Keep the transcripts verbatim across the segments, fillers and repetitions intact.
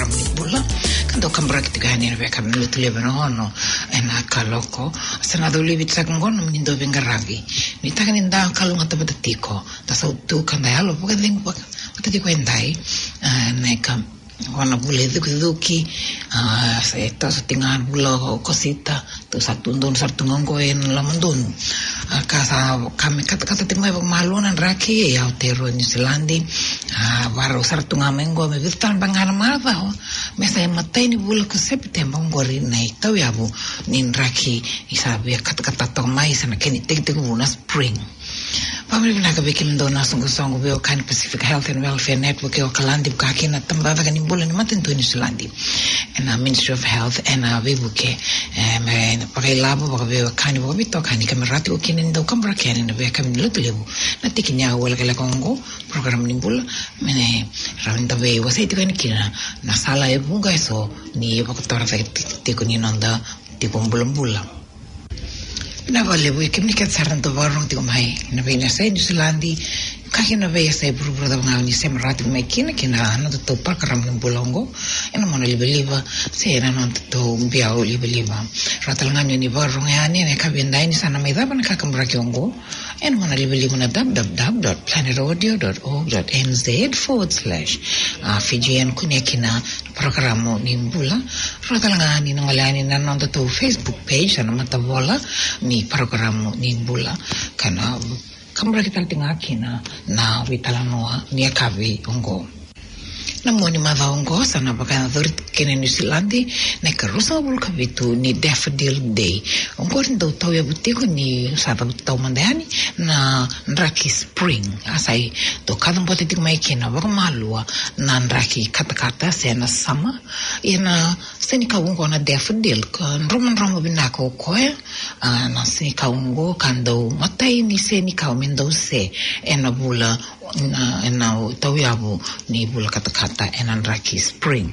programu ni bula kando kambra kitikani na veka mlutu lebe no hono ena kaloko sana doli vitsa ngono mnindo vengaravi nitaka ninda kalunga tabatatiko tasautu kanda yalo poka dengu tatiko endai neka wana bule dhuki ah eta satingan bulo kosita tu satundun sartungongo en lamandun kasa kami kata-kata timai malunan raki ya tero New Zealandi ah baru sartungamengo me vitan bangar malva me sai mateni bulo ko september ngori nei tau ya bu nin raki isabe kata-kata tomai sana keni tek-tek una spring. Pamili na kabikim do na sungu songo bio kan Pacific Health and Welfare Network o kalandi bukaki na tambava kani bula ni matinto New Zealandi and uh, Ministry of Health and uh, vibuke me pakai labo baka kani baka bito kani kamerati o kinin do kambra kani na beka min lutu lebu na tikinya wala kala kongo program ni bula mene rawinda be wasaiti kani kina na sala e bunga eso ni baka tora tiko ni nanda tipo bulan bula. Na vale voi che mi cazzare tanto vorrong ti mai na vena sei New Zealandi kaki na vea sei buru da ngani sem rati mai kina kina na to program ng bolongo ena mona libeliva sei na no to biao libeliva ratal ngani ni vorrong yani ne kabenda ni sana mai da ban ka kambra kiongo ena mona libeliva na w w w dot planet audio dot org dot n z forward slash Fijian kunyakina programo ni bula ratal ngani no ngalani na no to Facebook page sana matavola ni programo ni bula kana kambra kita tinga kina na witalanoa ni akavi ongo na moni mava ongo sana baka dhurt kene New Zealandi na karusa bul kavitu ni Daffodil Day ongo ndo tau ya butiko ni sata tau mandani na nraki spring asai to kadam bote tik mai kina baka malua na nraki kata-kata sena sama ina seni kaungo na Daffodil kan roman romo binako koe na seni kaungo kando matai ni seni kau mendo se ena bula na na tau yabu ni bula kata-kata ena nraki spring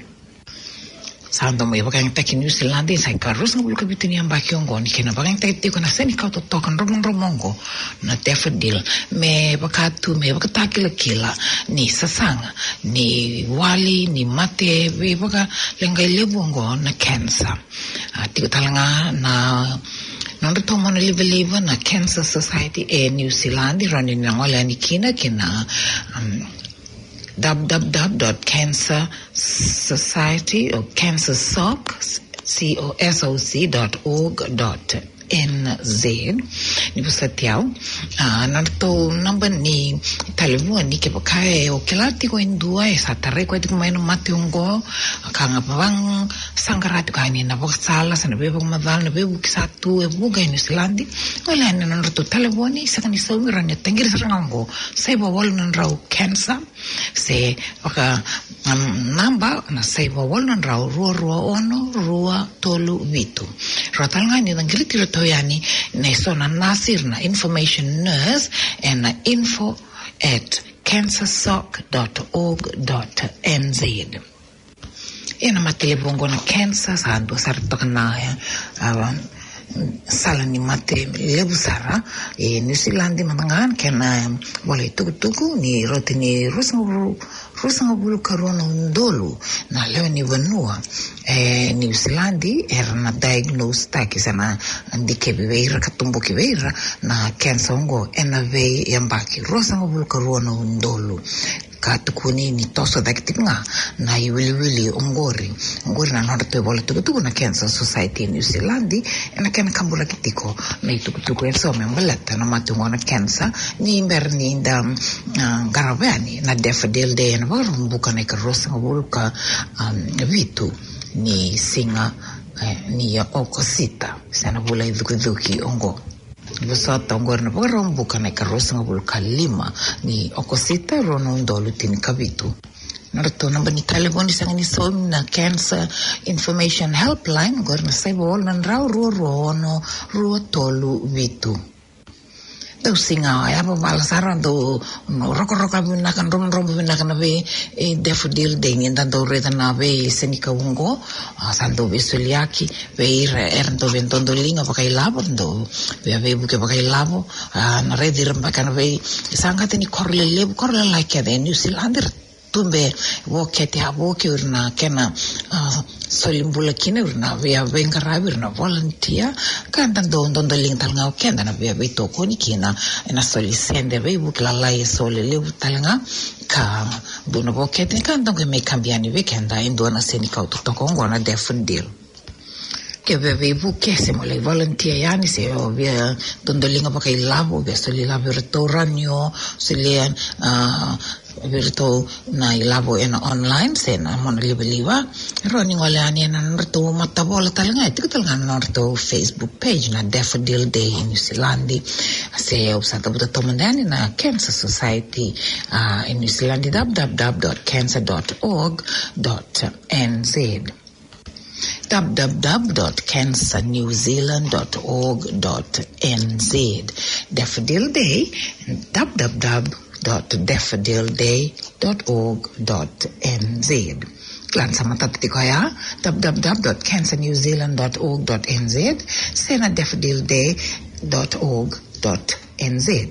sando mo baka yung taki New Zealand sa karus ng bulu kabitin yang baki ongo ni kina baka yung taki ko na seni kau totokan romong romongo na Daffodil me baka tu me baka takila-kila ni sasanga ni wali ni mate we baka lengai lebongo na cancer tiko talanga na Nanda tomo na liba-liba na Cancer Society e New Zealand rani na wala ni kina kina um, w w w dot cancer society or cancer soc c o s o c dot org dot n z ni busatiao ah nanto number ni telefon ni ke pakai o kelati ko indua e satare ko itu main mati ungo kanga pawang sangkarat ka ni na boksala sana be bang madal na be satu e buga New Zealand wala na nanto telefon ni sa kani sawira ni tengir sarango sai bawal nan raw cancer se paka um, namba na sai bawal nan raw ruwa ruwa ono ruwa tolu vitu ratalanga ni ngiriti yani nesona nasir na information nurse and na info at cancer soc dot org dot n z ina matelebongo na cancer sando sarto kana ya sala ni mate lebu sara e New Zealand mangan kena boleh tuku-tuku ni roti ni rusang rusang bulu karona undolu na leo ni vanua e New Zealand era na diagnose taki sana ndike beira katumbo kibeira na cancer ngo ena ve yambaki rusang bulu karona undolu katukuni ni toso dakitinga na iwili-wili ongori ongori na nora tuwe bola tuku-tuku na Cancer Society New Zealand ena kena kambula kitiko na ituku-tuku enso membalata na matungo na cancer ni imber ni inda uh, garavani na Daffodil Day na baru mbuka na ikarosa ngabuluka um, vitu ni singa eh, ni ya okosita sana bula idhuki-dhuki ongo Busata ongor na pagkarombuka na ikarosa nga bulka lima ni okosita rono ndolu tini kabitu. Narito na ba ni telefon isang inisom na Cancer Information Helpline ongor na sa ibawal na raw ruwa rono ruwa tolu vitu. Daw singa ay mabalasaran do no roko-roko binakan rom-rom binakan na be e Daffodil Day ni tanto reta na be senika ungo santo be suliaki be ira erndo ventondo linga pakai labo do be ave buke pakai labo na redi ramba kan be sangate ni korle lebu korle like ya New Zealander tumbe wokete aboke urna kena uh, solimbula kine urna via venga urna volunteer kanda don don ling talanga kenda na via beto koni kina na soli sende ve bukla lai soli le talanga ka dono wokete kanda ke me cambiani weekenda indona seni ka tutto kongona defendil che avevo chiesto ma le volontieri se ovvia dondolinga perché il lavo verso il lavo ragno se le virto na il lavo in online se na mon libeliva running wala ani na norto matabola talanga ito talanga norto Facebook page na Daffodil Day in New Zealand se usata buta tomandani na Cancer Society uh, in New Zealand w w w dot cancer dot org dot n z w w w dot cancer new zealand dot org dot n z Daffodil Day w w w dot daffodil day dot org dot n z Klan sama tatu tiko ya w w w dot cancer new zealand dot org dot n z sena daffodil day dot org dot n z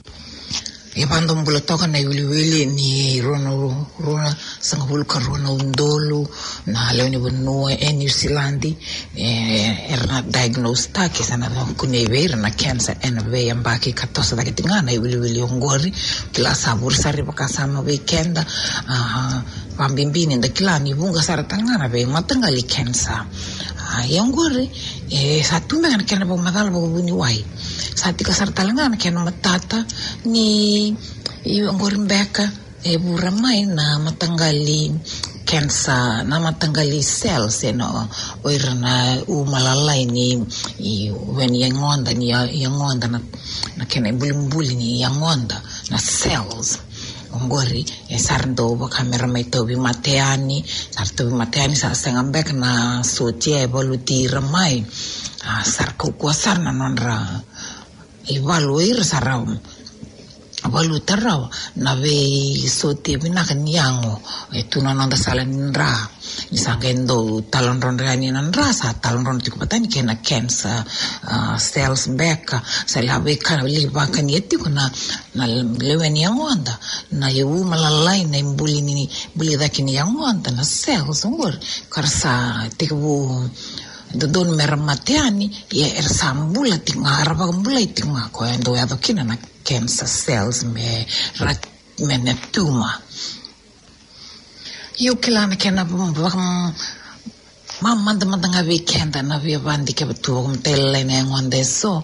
e quando un bulotoka na yuli wili ni rono rona sanga bulka rono undolo na leoni bono e New Zealand e era diagnosed ta che sana kune vera na cancer and ve ambaki katosa da kitingana yuli wili ongori kila sabur sari pakasama weekend ah pambimbini nda kila ni bunga sara tangana ve matangali cancer ah yongori e satumbe kan kana bo madal bo buni wai sati kasar talangana kena matata ni iongorimbeka e buramai na matanggali cancer na matanggali cells eno oirana umalalai ni i when yangonda ni yangonda na na kena bulimbuli ni yangonda na cells ongori e sardo bo kamera mai tobi mateani sarto mateani sa sengambek na sotie evoluti ramai a sarko kuasarna nonra evaluir sarau valu tarau na ve sote bina kaniango e tuna nonda sala nra isangendo talon ronrani nra sa talon ron tikupatani kena cancer uh, cells beka sala beka liba kanieti kuna na leweni yangonda na yu malalai na imbuli ni buli dakini yangonda na cells ngor karsa tikbu don mermatiani ye ersambula tinga rabambula tinga ko endo ya dokina na cancer cells me rat menetuma io kelana kena bum mamma da madanga weekend na via bandi ke betu com tele ne ngonde so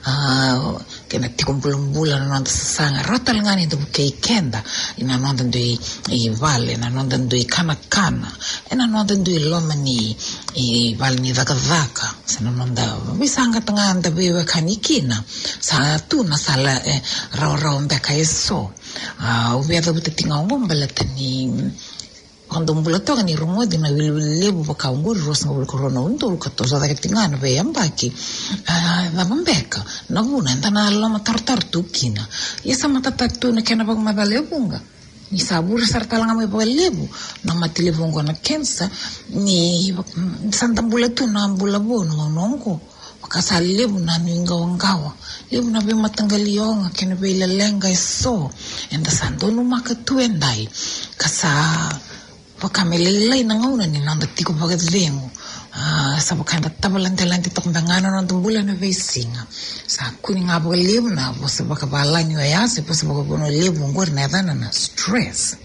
ah kena tikumbulum bulan non sanga rotal ngani do ke kenda ina non do i vale na non do i kana kana ina non do i lomani i valni vaka vaka se non da bisanga tanganda bewe kanikina sa tu na sala ro ro mbeka eso ah ubia do tinga ngombala tani quando un bulatore ni rumo di na lebu baka ngor rosa ngor corona undo ka to sa da tingana ve ambaki ah va bambeka na buna ndana la matartar tukina yesa matartar na kana bag madale bunga ni sabur sartalanga me lebu na matilevongo na cancer ni santa bulatu na bulabo no nongo wakasa lebu na ninga wangawa lebu na be matangalionga kena be lenga so enda sandono makatu endai kasa pakamelelai na ngauna ni nanda tiko pagat lengo ah sa bakanda tabalantelanti tokmbangana nanda bulan na vesinga sa kuni nga lebu na bosa bakabalani ya se bosa bakabono lebu ngor na dana na stress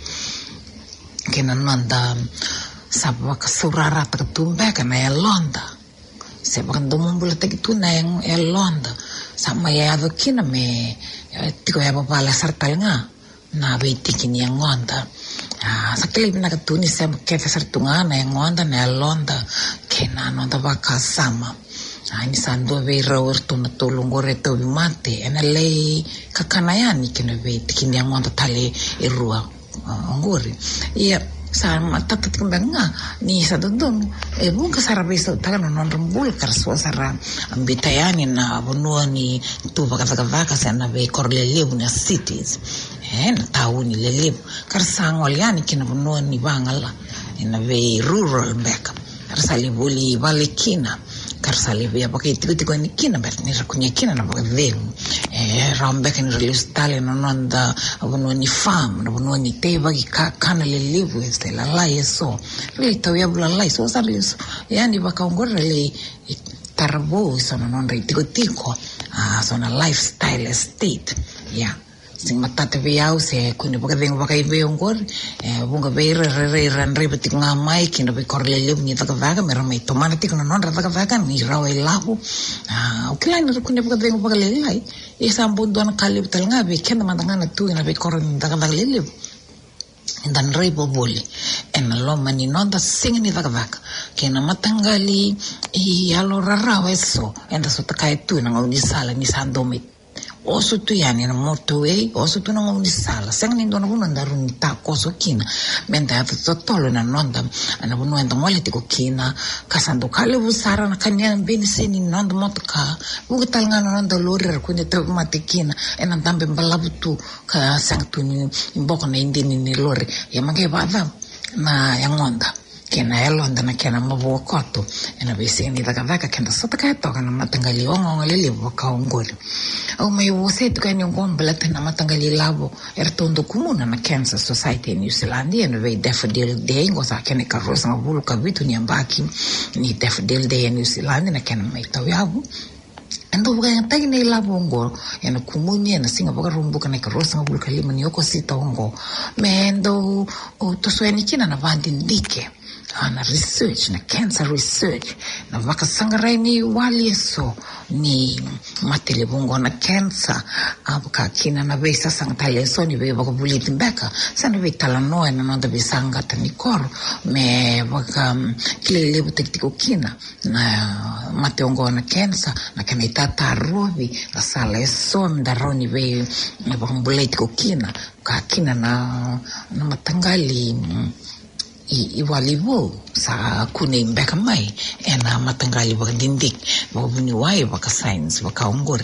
kena nanda sa bakasurara tatumba kana ya londa se bakando mumbula takitu na yang ya londa sama ya adokina me tiko ya babala sartalnga na betikini yang onda ah sakili bina katuni sem kete sartunga na ngonda na londa kena nonda baka sama ah ni sando ve rawr to na tolongore to mate ena lei kakanayani kene ve tikini ngonda tale irua ngori ia sa matata timbanga ni sa dondon e bunga sarabeso tagano non rumbul karso sara ambitayani na bonua ni tu baka baka baka sana ve korle lebu na cities eh na tauni le lebu karsangol yani kina bonua ni bangala ina ve rural back arsali boli valekina karsali via pakai tiku-tiku ni kina ber ni rakunya kina na pakai veng eh rambe kan release tale no nanda abono ni fam no abono ni te bagi ka kana le livu este la la eso really tawia bula la so salis yani bakaongora le tarbo sono non tiku-tiku ah sono lifestyle estate yeah sing matata viau se kuni baka vengo baka ibe ongor eh bunga beira re ran re beti nga mai kina be korle le ni taka vaga mera mai tomana ti kono non taka vaga ni rawa ilahu ah ukila ni kuni baka vengo baka le lai e sambu don kali betal nga be kena mandanga tu ina be korle taka vaga le dan re boboli en lo mani non da sing ni taka vaga kena matangali i allora rawa eso enda so takai tu na ngoni sala ni sandomit oso tu yani na moto e oso tu na ngoni sala sang ni dona buno ndaru ni ta koso kina menda ya to tolo na nonda ana buno enda mole tiko kina kasando kale busara na kanya beni seni nonda motoka bugo talanga nonda lori ko ne to matikina ena ndambe mbalabutu ka sang tu ni mboko na indini ni lori ya mange bada na yangonda kena elo andana kena mabuo koto ena bisi ni daga daga kena sota kaya toka na matangali ongo ngalili waka ongori au mai wose tuka ni ongombela tena matangali labo ertondo kumuna na Cancer Society New Zealand ena vei Daffodil Day ngosa kena karosa ngabulu kabitu ni ambaki ni Daffodil Day New Zealand na kena mai tau yabu ando buka yang tagi nei labo ongo ena kumunya na singa buka rumbuka na karosa ngabulu kalima ni oko sita ongo mendo o tosueni kina na vandindike ana research na cancer research na vakasangarai ni wali eso ni matele bongo na cancer abuka kina na vesa sang tale so ni be baka bulletin beka sana be tala no na no da besanga tani kor me baka kile le tiko kina na mate ongo na cancer na kama itata robi la sala eso ndaroni be baka bulletin kina ka kina na na matangali i waliwo sa kune mbeka mai ena matangali baka dindik baka buniwai baka science baka ongori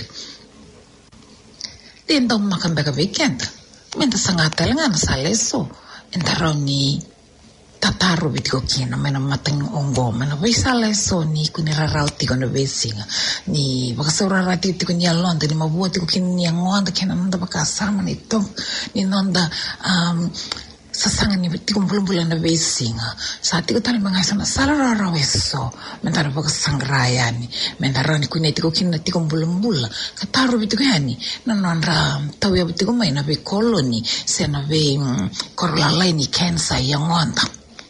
denda umaka mbeka weekend menta sangata langa na saleso entaro ni tataro bitiko kina mena matang ongo mena wisa leso ni kune rarau tiko na besinga ni baka saurara tiko ni alonda ni mabuo tiko kina ni angonda kina nanda baka sama ni tong ni nanda um, sasanga ni tiko mbulumbula na besinga sa tiko tali mangasa na salarara weso mentara baka sangraya ni mentara ni kune tiko kina tiko mbulumbula kataro bitiko yani na nandra tau ya bitiko mai na be koloni se na be mm, korlalai ni cancer yang onda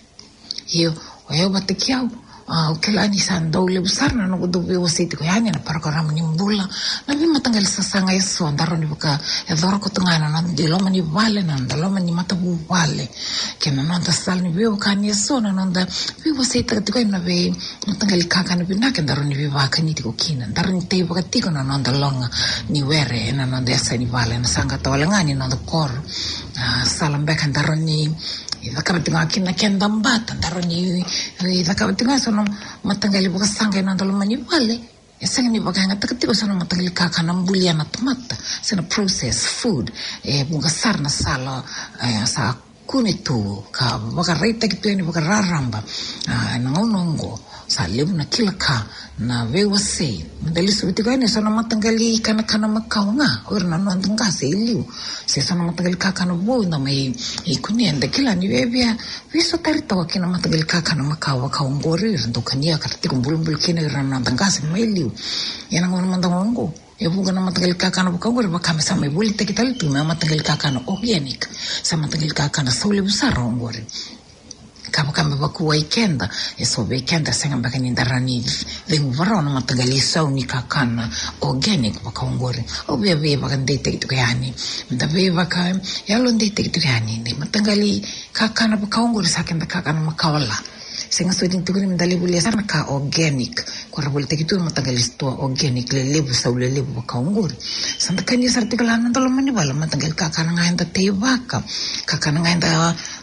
iyo wayo batikiau uh, ukila ni sandau le besar na no do be wasiti ko yani na program ni mbula na bi matangal sasanga yeso ndaro ni buka ya doro ko tungana na di loma ni vale na ndalo ni matabu vale kena nanda sal ni bi ka ni yeso na nanda bi wasiti ko na be matangal kaka na bi na ke ndaro ni bi va ka ni ko kina ndaro ni te buka tiko na nanda longa ni were na nanda ya ni vale na sanga tawalangani na kor uh, salambeka ndaro ni idakabatinga kina kenda mbata ndaro ni idakabatinga sono matangali buka sanga ina ndalo mani wale esanga ni buka ngata katiko sono matangali kaka na mbulia na tomata sena processed food e buka sarna sala e, sa kune tu ka buka reita kitu ni buka raramba na ngonongo sa lebu na kila ka na vewa se mandali subitiko ine sono matangali kana kana makau nga ora na nondanga se iliu se sono matangali kaka na bo na mai ikunienda kila ni vevia viso tarito kina matangali kaka na makau ka ongori ndo kania katiko mbulumbul kina ora na nondanga se mai iliu yana ngono mandango e buga na matangali kaka na buka ongori bakame sa mai buli tekitali tu na matangali kaka na organic sa matangali kaka na saule busara ongori kama kama baku weekenda eso weekenda senga baka ni ndarani vengu varona matagali sau ni kakana organic baka ongore obia be baka ndete kitu yani ndabe baka yalo ndete kitu yani ni matagali kakana baka ongore sakenda kakana makawala senga sodin tukuni mdali bulia sana ka organic kwa bolte kitu matagali sto organic le lebu sau le lebu baka ongore sanda kanya sartikala nandalo mani bala matagali kakana ngaenda te baka kakana ngaenda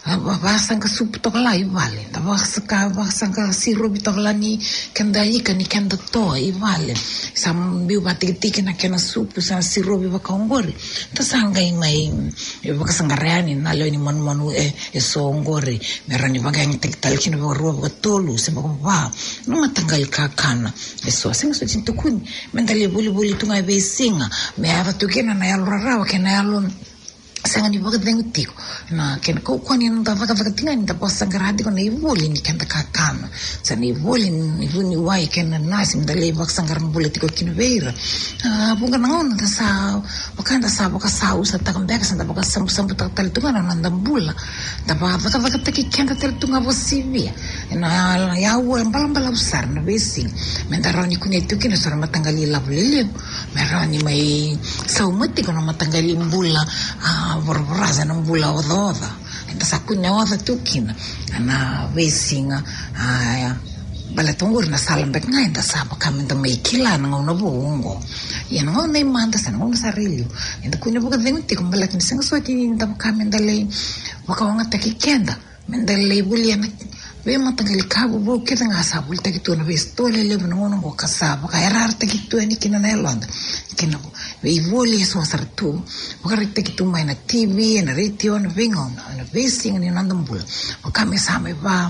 Vasanga supu toka i vale. Da vasaka vasanga sirobi toka ni kenda ika ni kenda toa i vale. Sa biu batik-tik na kena supu sa sirobi vakaongori. Ta sanga i mai vakasanga reani na leo ni manu-manu e e so ongori. Merani vagang tek-tal kina vakarua vakatolu sa vakava. No matanggal kakana. E so singa so cintukuni. Mentali buli-buli tunga e singa. Me ava tukena na yalo rarawa kena yalo sanga ni baga dengu tiko na kena kau kwani nda vaga vaga tinga ni tapo sanga radi ko na ivoli ni kenta kakana sa ni ivoli ni vuni wai kena nasi mdale vaga sanga rambule tiko kina veira bunga na ngona ta sa wakanda sa baka sa usa takambeka sa baka sambu sambu takatali tunga na nanda mbula tapa vaga vaga taki kenta tali tunga vosivia na ya ua mbala mbala usar na besi mendarani kunia tuki na sora matangali labu liliu merani mai saumati ko na matangali mbula vorvoraza na mbula odha enta sakunya odha tukina na vesinga aya bala tongor na salambek ngai enta sapa kamenda mai kila na ngona bongo ya ngona imanda sana ngona sarilio enta kunya boga venti kumbala kini senga soti enta kamenda le wakawanga takikenda mendele buliana ve matangali kabu bo kita ngasa bulta kitu na vestole le ngono ngo kasaba ka erarte kitu ni kina na elonda kina ve voli so sartu bukarite kitu mai na T V na radio na vingo na vesting ni nandambula wakame same ba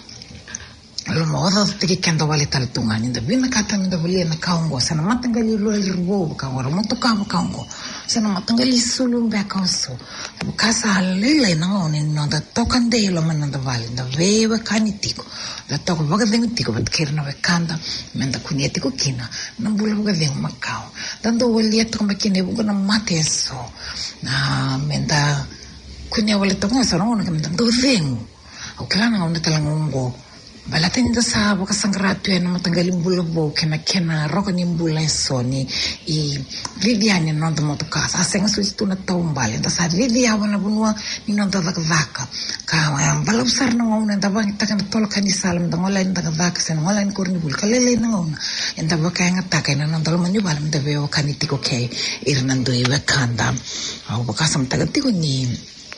lo modo te que kendo vale tal tunga ni da bina kata ni da voli na kaongo sana matangali lo irbo ka wara moto ka kaongo sana matangali sulu mbe kaoso bukasa lele na ngone no da tokande lo mananda vale da veva kanitiko da toko vaga vengo tiko vat kerna ve kanda menda kunietiko kina na bula vaga vengo makao dando voli eto kama kine bugo na mateso na menda kunia vale tonga sana ngone kama do vengo o klana ngone talangongo balateni da sa baka sangratu ya na matangali mbula bo kena kena roko ni mbula soni i Viviane non da moto casa asenga su tu na tombale da sa Viviane na bunua ni non da vaka ka ya bala usar na ngona da bang ta kana tolo kani salam da ngola da vaka sen ngola ni korni bul kalele na ngona enda baka nga ta kana non da manu balam da veo kani tiko ke irnando i vekanda au baka sam ta tiko ni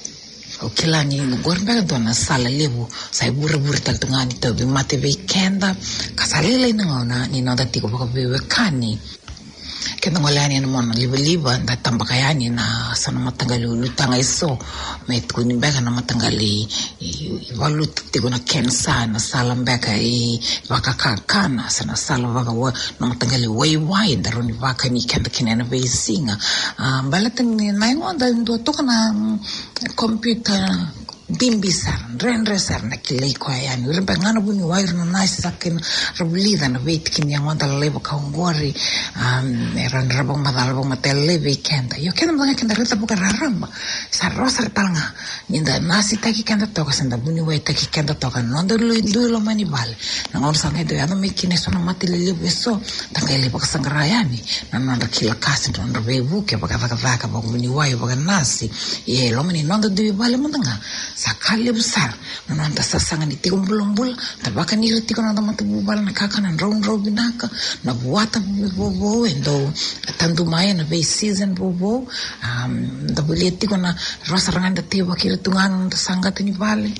o kila ni gorba dona sala lebu sai bur-bur tal tungani to bi mate weekenda kasalele na ngona ni no dati ko baka kani kenda ngolani na mona liba-liba da tambakayani na sana matangali lutanga iso met kuni beka na matangali walut tigo na kensa na salam beka i baka kakana sana salam baka wa na matangali wai-wai daroni baka ni kenda kinena beisinga balatan ni naingonda ndo toka na computer bimbisar renresar na kilay ko ayan rimpa ngana buni wire na nice sakin rablida na wait kin yang wanda lebo kaungori um ran rabong madalbong matelle weekend yo kena mga kenda rita buka raramba sa rosar talanga ninda nasi taki kenda toka sanda buni wai taki kenda toka nondo lui lui lo mani bal na ngor sanga do yana me kine so na matile lebo so tanga lebo kasangrayani na nondo kila kasi nondo bebu ke baka baka baka buni wai baka nasi ye lo mani nondo do bal mundanga sakali besar nonanta sasanga ni tiko mbulambula tabaka ni tiko na mata bubala na kaka na round round binaka na buata bobo endo tandu maya na be season bobo um da buleti ko na rosa ranganda tiwa kira tungan sanga tini vale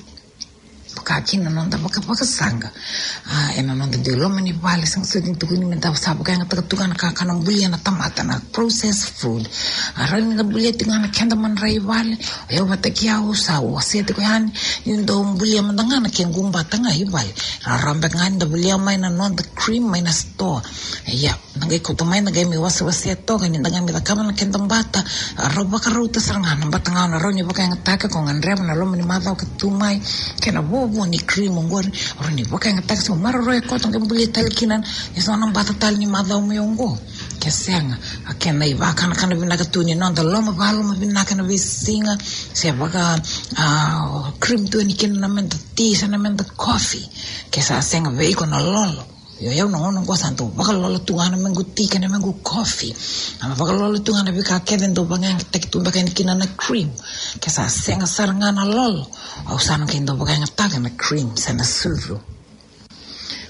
kaki na nonda baka baka sanga ah ena nonda de loma ni vale sang sudin tukuni menta sabu kaya ngata tukan kaka na bulia na tamata na processed food arani na bulia tinga na kenda man rai vale yo batakia usa wasete ko yani ndo bulia mandanga na kengumba tanga hi vale rarambe nganda bulia mai na nonda cream mai na store ya nangai ko to mai na game wasa wasa to kan ndanga mi kama na kenda mbata roba ka ruta saranga na batanga na roni baka ngata ko ngandreba na loma ni madha ko tumai kena bobo ni cream ngori roni baka ngata ko maro roe ko to ngambuli talkinan yeso na bata tal ni madha umyongo kesenga akena iva kana kana vinaka tuni nonda loma valo ma vinaka na visinga se baka uh, cream tu ni kina na menda tea sa na menda coffee kesa senga veiko na lolo yo yo no no cosa tanto baka lolo tungana mengu tea kana mengu coffee ama baka lolo tungana bika keden do banga tek tu baka ni kina na cream kesa senga saranga na lolo au sana kendo baka ngata na cream sana sulfur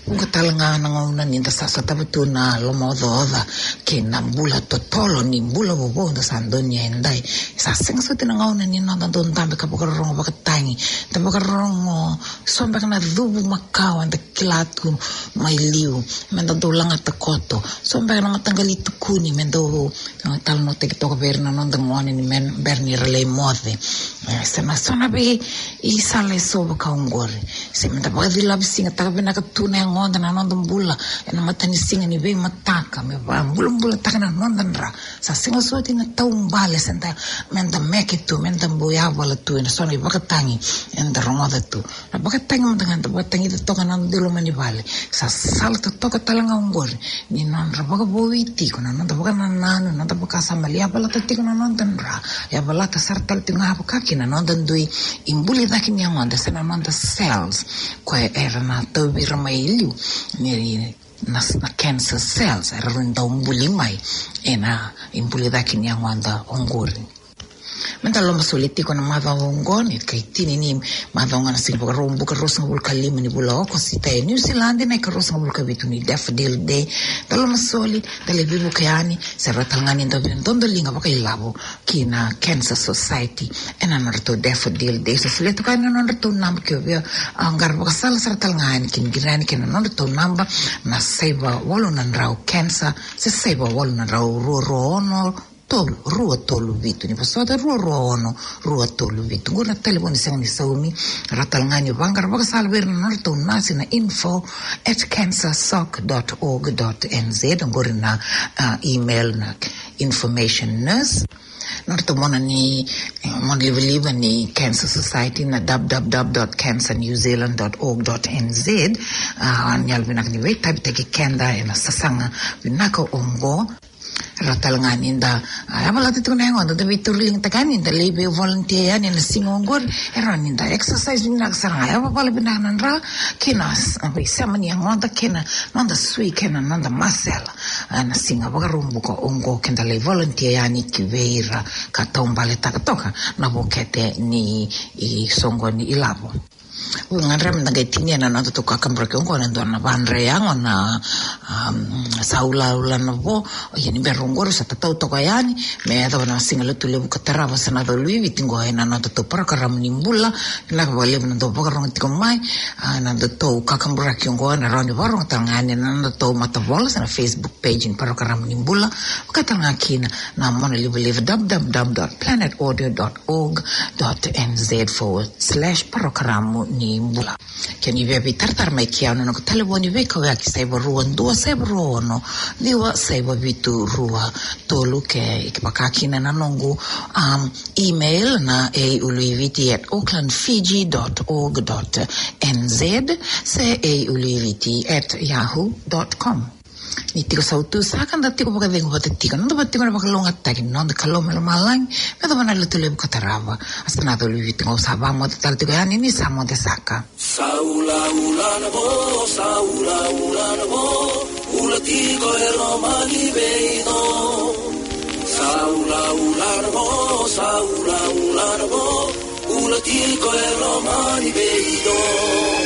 Unga talanga nangona ninda sasa tabutu na lomo doda ke na mbula totolo ni mbula bobo da sandonia endai sa senga so tena ngona ni nanda don tambe ka bokarongo bakatangi ta bokarongo somba kana dubu makau anda kilatu mai liu menda do langa takoto somba kana matangali tukuni mendo tal no te to governo non da ngoni ni men berni rele mode se na sona be i sale so ka ungore se menda ba di labsinga ta bena ka tuna ngonda na nonda mbula na matani singa ni be mataka me ba mbula mbula takana nonda ndra sa singa so tina taumbale senta menda make tu menda mboya wala tu na sona bakatangi enda romoda tu na bakatangi menda nganta bakatangi to kana ndilo mani vale sa salta to ka talanga ungore ni non ra baka boiti kuna nonda baka nanu nonda baka samalia bala tati kuna nonda ndra ya bala ta sartal tinga baka kina nonda ndui imbuli dakini ngonda sena nonda cells kwa era na to birma iliu ni na, na cancer cells era rinda umbuli mai ena imbuli dakini ngonda ongori menta loma soliti kona mava ongoni kaitini ni mava ongana sila baka rombu ka rosa ngabul kalima ni bula oko sita e New Zealand na ka rosa ngabul kabitu ni daffodil day daloma soli dale bibu kayani serra talngani ndo ndondo linga baka ilabo kina Cancer Society ena narto daffodil day so sile to kana narto namba kyo via angar baka sala serra talngani kin girani kina narto namba na seba walo nanrao cancer se seba walo nanrao ro ro ono tolu rua tolu vitu ni pasada rua rua ono rua tolu vitu ngona telefoni senga ni saumi ratal ngani bangar baka salver na narto nasi na info at cancersoc dot org dot n z ngori na uh, email na information nurse narto mona ni mon live ni Cancer Society na w w w dot cancer new zealand dot org dot n z uh, nyal binak ni wait tabi teki kenda ena sasanga binaka ongo ratalangani nda abala titu na ngo nda viturling takani nda lebe volunteer ni na singongor era ni nda exercise ni na saranga aba bala binanan ra kinas abai samani ngonda kena nda sui kena nda masela na singa bagarumbu ko ongo kenda le volunteer yani kiveira katombale takatoka na bokete ni i songo ni ilabo Ungarem na gaitini na nando to kakambra ke ngona ndo na banre yango na saula ula na bo yani berongoro sa tatau to kayani me ado na singalo tu lebu katarava sana do lui vitingo ena na to para karam nimbula na ba lebu na do bagarong tiko mai na do to kakambra ke ngona rani barong tangani na to matabola sa Facebook page in para karam nimbula katanga kina na mona lebu lebu w w w dot planet audio dot org dot n z forward slash para karam nimbula che ni vevi tartar mai chiano no telefoni ve ko ki sai borua ndo sai brono diwa sai vitu rua tolu ke ke pakakina na nongo um email na e uliviti at aucklandfiji dot org dot n z se e uliviti at yahoo dot com ni tiko sautu sakan da tiko baka vengo bata tika nanda bata tiko na baka longa taki nanda kaloma la malang medo bana lutu lebu katarava asana do lui vitingo saba mo tal tiko yani ni samo de saka saula ula na bo saula ula na bo ula tiko e romani veido saula ula na bo saula ula na bo ula tiko e romani veido